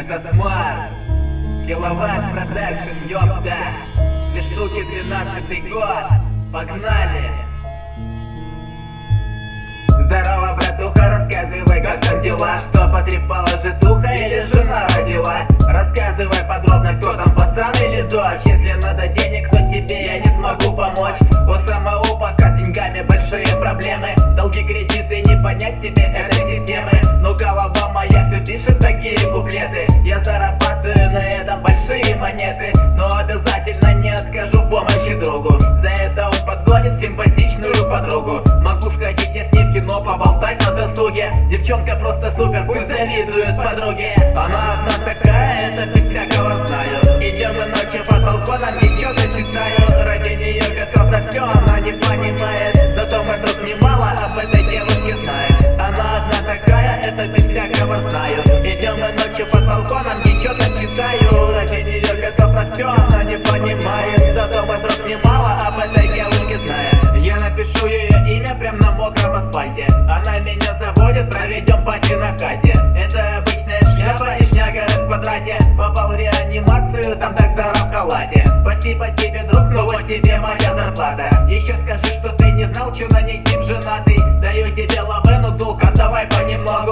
Это смарт, киловатт продакшн, ёпта. 2 штуки, 12-й год, погнали. Здорово, братуха, рассказывай, как там дела? Что потрепала житуха или жена родила? Рассказывай подробно, кто там, пацан или дочь. Если надо денег, то тебе я не смогу помочь. У самого пока с деньгами большие проблемы. Долги, кредиты, не понять тебе этой системы. Но голова моя все пишет такие куплеты. Я зарабатываю на этом большие монеты, но обязательно не откажу помощи другу. За это он подгонит симпатичную подругу. Могу сходить я с ней в кино, поболтать на досуге. Девчонка просто супер, пусть завидует подруге. Она одна такая, это без всякого знаю. Идем мы ночью по балконам, и что-то читаю. Ради нее готов на все, она не понимает. Зато мой друг немало об этой девушке знает. Она одна такая, это без всякого знаю. Идем мы ночью по балконам, и что-то читаю. Ради нее готов на все, она не понимает. Зато мой друг немало об этой девушке знает. Я напишу ее имя прям на мокром асфальте. Она меня заводит, проведем пати на хате. Это обычная шляпа и шняга в квадрате. Попал в реанимацию, там доктора в халате. Спасибо тебе, друг, ну вот тебе моя зарплата. Еще скажи, что ты не знал, что на ней тип женатый. Даю тебе лавену, долг, отдавай понемногу.